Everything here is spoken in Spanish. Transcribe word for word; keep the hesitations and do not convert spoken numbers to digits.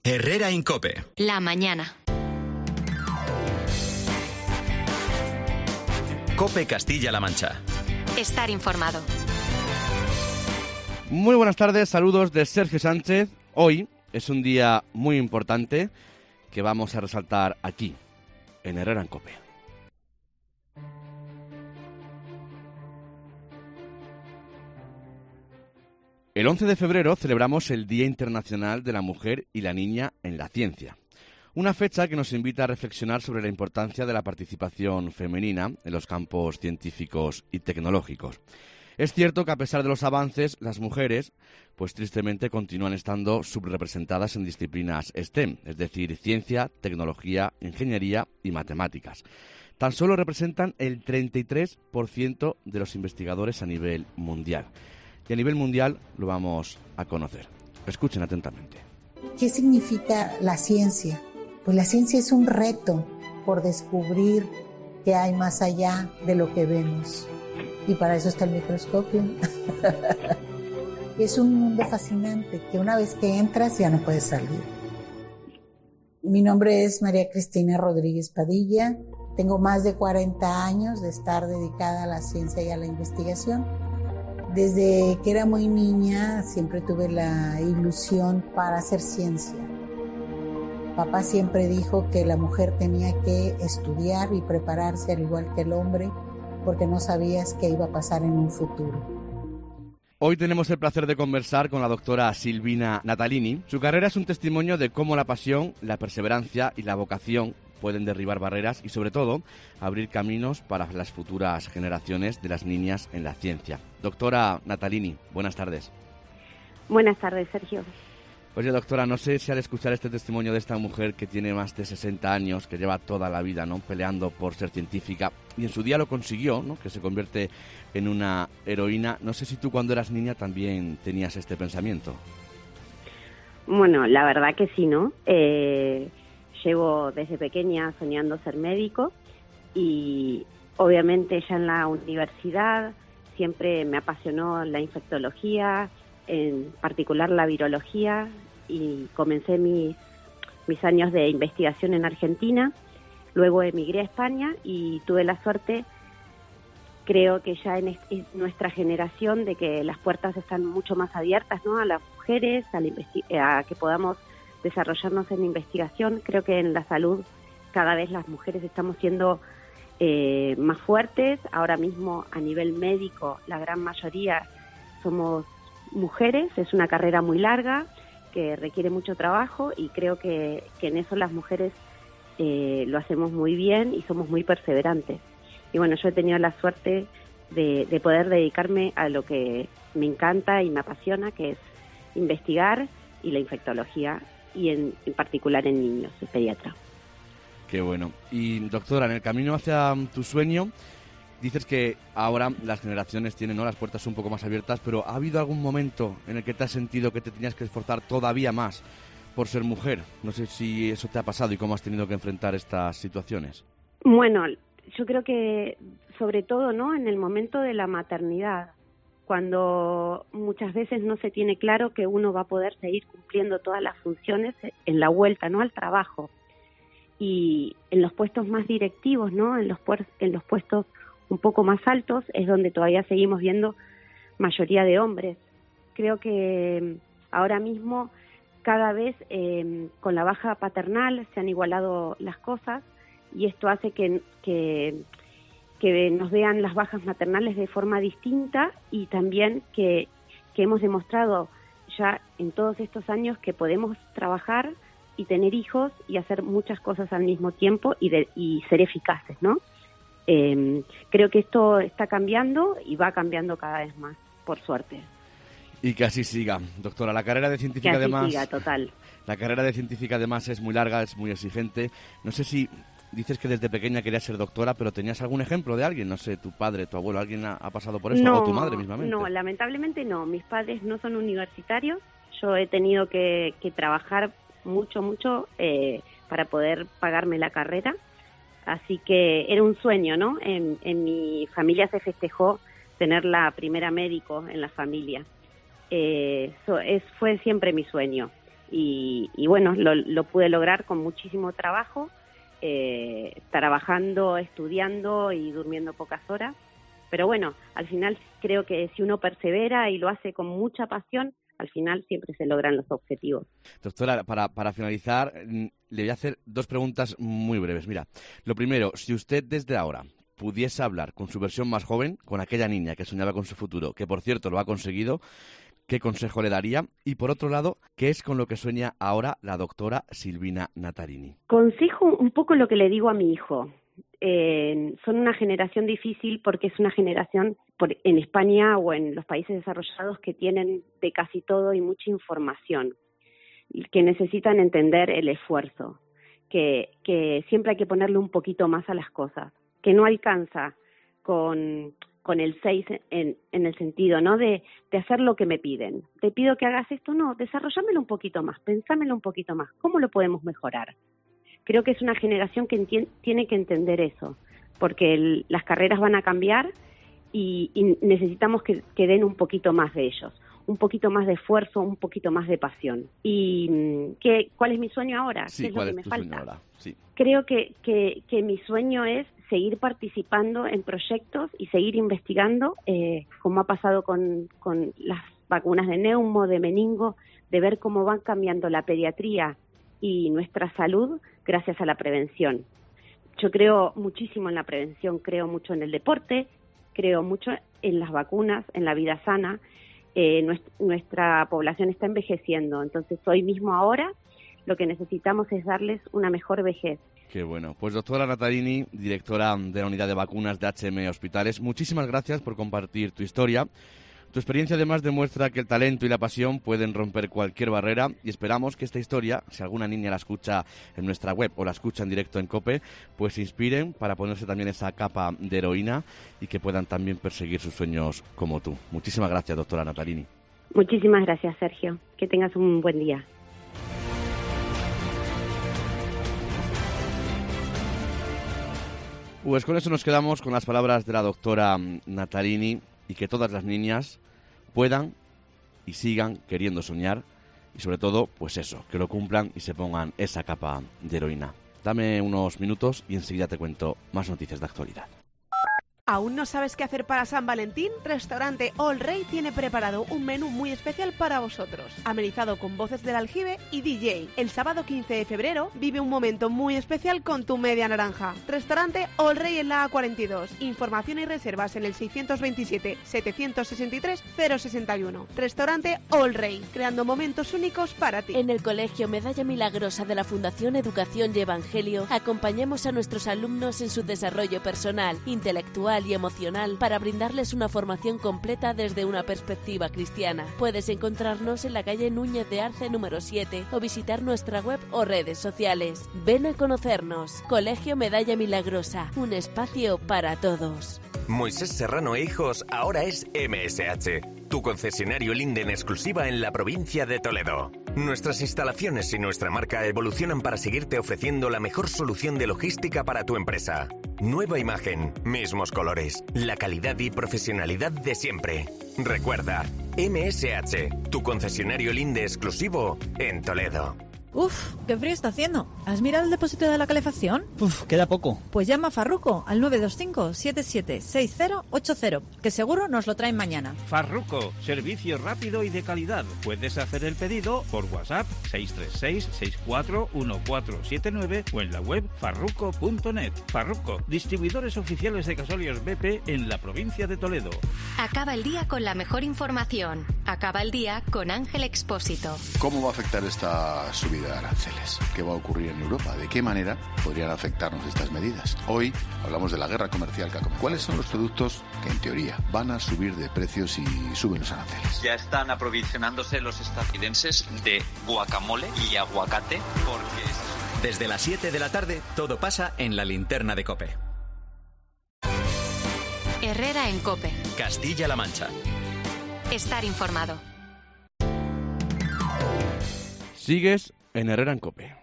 Herrera en COPE. La mañana. COPE Castilla-La Mancha. Estar informado. Muy buenas tardes, saludos de Sergio Sánchez. Hoy es un día muy importante que vamos a resaltar aquí, en Herrera en COPE. El once de febrero celebramos el Día Internacional de la Mujer y la Niña en la Ciencia. Una fecha que nos invita a reflexionar sobre la importancia de la participación femenina en los campos científicos y tecnológicos. Es cierto que a pesar de los avances, las mujeres, pues tristemente continúan estando subrepresentadas en disciplinas STEM, es decir, ciencia, tecnología, ingeniería y matemáticas. Tan solo representan el treinta y tres por ciento de los investigadores a nivel mundial. Y a nivel mundial lo vamos a conocer. Escuchen atentamente. ¿Qué significa la ciencia? Pues la ciencia es un reto por descubrir qué hay más allá de lo que vemos. Y para eso está el microscopio. Es un mundo fascinante que una vez que entras ya no puedes salir. Mi nombre es María Cristina Rodríguez Padilla. Tengo más de cuarenta años de estar dedicada a la ciencia y a la investigación. Desde que era muy niña siempre tuve la ilusión para hacer ciencia. Papá siempre dijo que la mujer tenía que estudiar y prepararse al igual que el hombre, porque no sabías qué iba a pasar en un futuro. Hoy tenemos el placer de conversar con la doctora Silvina Natalini. Su carrera es un testimonio de cómo la pasión, la perseverancia y la vocación pueden derribar barreras y, sobre todo, abrir caminos para las futuras generaciones de las niñas en la ciencia. Doctora Natalini, buenas tardes. Buenas tardes, Sergio. Oye, doctora, no sé si al escuchar este testimonio de esta mujer que tiene más de sesenta años, que lleva toda la vida, ¿no?, peleando por ser científica, y en su día lo consiguió, ¿no?, que se convierte en una heroína. No sé si tú cuando eras niña también tenías este pensamiento. Bueno, la verdad que sí, ¿no? Eh, llevo desde pequeña soñando ser médico y obviamente ya en la universidad siempre me apasionó la infectología, en particular la virología, y comencé mis, mis años de investigación en Argentina. Luego emigré a España y tuve la suerte, creo que ya en, est- en nuestra generación, de que las puertas están mucho más abiertas, ¿no?, a las mujeres, a, la investi- a que podamos desarrollarnos en investigación. Creo que en la salud cada vez las mujeres estamos siendo eh, más fuertes. Ahora mismo a nivel médico la gran mayoría somos mujeres, es una carrera muy larga que requiere mucho trabajo y creo que, que en eso las mujeres eh, lo hacemos muy bien y somos muy perseverantes. Y bueno, yo he tenido la suerte de, de poder dedicarme a lo que me encanta y me apasiona, que es investigar y la infectología, y en, en particular en niños, soy pediatra. Qué bueno. Y doctora, en el camino hacia tu sueño, dices que ahora las generaciones tienen, ¿no?, las puertas un poco más abiertas, pero ¿ha habido algún momento en el que te has sentido que te tenías que esforzar todavía más por ser mujer? No sé si eso te ha pasado y cómo has tenido que enfrentar estas situaciones. Bueno, yo creo que sobre todo, ¿no?, en el momento de la maternidad, cuando muchas veces no se tiene claro que uno va a poder seguir cumpliendo todas las funciones en la vuelta, ¿no?, al trabajo. Y en los puestos más directivos, ¿no?, en los, puer- en los puestos un poco más altos, es donde todavía seguimos viendo mayoría de hombres. Creo que ahora mismo cada vez eh, con la baja paternal se han igualado las cosas y esto hace que, que, que nos vean las bajas maternales de forma distinta y también que, que hemos demostrado ya en todos estos años que podemos trabajar y tener hijos y hacer muchas cosas al mismo tiempo y, de, y ser eficaces, ¿no? Eh, creo que esto está cambiando y va cambiando cada vez más, por suerte. Y que así siga, doctora. La carrera de científica, que así además, siga, total. La carrera de científica además es muy larga, es muy exigente. No sé si dices que desde pequeña querías ser doctora, pero ¿tenías algún ejemplo de alguien? No sé, tu padre, tu abuelo, ¿alguien ha, ha pasado por esto? No, ¿O tu madre mismamente? No, lamentablemente no. Mis padres no son universitarios. Yo he tenido que, que trabajar mucho, mucho eh, para poder pagarme la carrera. Así que era un sueño, ¿no? En, en mi familia se festejó tener la primera médico en la familia. Eh, so, es, fue siempre mi sueño. Y, y bueno, lo, lo pude lograr con muchísimo trabajo, eh, trabajando, estudiando y durmiendo pocas horas. Pero bueno, al final creo que si uno persevera y lo hace con mucha pasión, al final siempre se logran los objetivos. Doctora, para, para finalizar, le voy a hacer dos preguntas muy breves. Mira, lo primero, si usted desde ahora pudiese hablar con su versión más joven, con aquella niña que soñaba con su futuro, que por cierto lo ha conseguido, ¿qué consejo le daría? Y por otro lado, ¿qué es con lo que sueña ahora la doctora Silvina Natarini? Consejo un poco lo que le digo a mi hijo. Eh, son una generación difícil porque es una generación por, en España o en los países desarrollados que tienen de casi todo y mucha información, que necesitan entender el esfuerzo, que, que siempre hay que ponerle un poquito más a las cosas, que no alcanza con, con el seis en, en el sentido, ¿no?, de, de hacer lo que me piden. Te pido que hagas esto, no, desarrollámelo un poquito más, pensámelo un poquito más, ¿cómo lo podemos mejorar? Creo que es una generación que entien, tiene que entender eso, porque el, las carreras van a cambiar y, y necesitamos que, que den un poquito más de ellos, un poquito más de esfuerzo, un poquito más de pasión. ¿Y qué, cuál es mi sueño ahora? Sí, ¿Qué es lo ¿cuál que es me tu falta? sueño ahora? Sí. Creo que, que, que mi sueño es seguir participando en proyectos y seguir investigando, eh, como ha pasado con, con las vacunas de neumo, de meningo, de ver cómo van cambiando la pediatría y nuestra salud gracias a la prevención. Yo creo muchísimo en la prevención, creo mucho en el deporte, creo mucho en las vacunas, en la vida sana. Eh, nuestra, nuestra población está envejeciendo, entonces hoy mismo ahora lo que necesitamos es darles una mejor vejez. Qué bueno. Pues doctora Natarini, directora de la unidad de vacunas de H M Hospitales, muchísimas gracias por compartir tu historia. Tu experiencia además demuestra que el talento y la pasión pueden romper cualquier barrera y esperamos que esta historia, si alguna niña la escucha en nuestra web o la escucha en directo en COPE, pues se inspiren para ponerse también esa capa de heroína y que puedan también perseguir sus sueños como tú. Muchísimas gracias, doctora Natarini. Muchísimas gracias, Sergio. Que tengas un buen día. Pues con eso nos quedamos con las palabras de la doctora Natarini y que todas las niñas puedan y sigan queriendo soñar y sobre todo, pues eso, que lo cumplan y se pongan esa capa de heroína. Dame unos minutos y enseguida te cuento más noticias de actualidad. ¿Aún no sabes qué hacer para San Valentín? Restaurante All Rey tiene preparado un menú muy especial para vosotros, amenizado con voces del aljibe y D J. El sábado quince de febrero vive un momento muy especial con tu media naranja. Restaurante All Rey en la A cuarenta y dos. Información y reservas en el seiscientos veintisiete, setecientos sesenta y tres, cero sesenta y uno. Restaurante All Rey, creando momentos únicos para ti. En el Colegio Medalla Milagrosa de la Fundación Educación y Evangelio, acompañamos a nuestros alumnos en su desarrollo personal, intelectual y emocional para brindarles una formación completa desde una perspectiva cristiana. Puedes encontrarnos en la calle Núñez de Arce número siete o visitar nuestra web o redes sociales. Ven a conocernos. Colegio Medalla Milagrosa, un espacio para todos. Moisés Serrano e Hijos ahora es M S H, tu concesionario Linde en exclusiva en la provincia de Toledo. Nuestras instalaciones y nuestra marca evolucionan para seguirte ofreciendo la mejor solución de logística para tu empresa. Nueva imagen, mismos colores, la calidad y profesionalidad de siempre. Recuerda, M S H, tu concesionario Linde exclusivo en Toledo. Uf, qué frío está haciendo. ¿Has mirado el depósito de la calefacción? Uf, queda poco. Pues llama a Farruco al nueve dos cinco, siete siete seis cero ocho cero, que seguro nos lo traen mañana. Farruco, servicio rápido y de calidad. Puedes hacer el pedido por WhatsApp seis tres seis, seis cuatro uno cuatro siete nueve o en la web farruco punto net. Farruco, distribuidores oficiales de gasóleos B P en la provincia de Toledo. Acaba el día con la mejor información. Acaba el día con Ángel Expósito. ¿Cómo va a afectar esta subida de aranceles? ¿Qué va a ocurrir en Europa? ¿De qué manera podrían afectarnos estas medidas? Hoy hablamos de la guerra comercial que ha comenzado. ¿Cuáles son los productos que en teoría van a subir de precio si suben los aranceles? Ya están aprovisionándose los estadounidenses de guacamole y aguacate porque... Desde las siete de la tarde todo pasa en la linterna de COPE. Herrera en COPE. Castilla-La Mancha. Estar informado. Sigues en Herrera en COPE.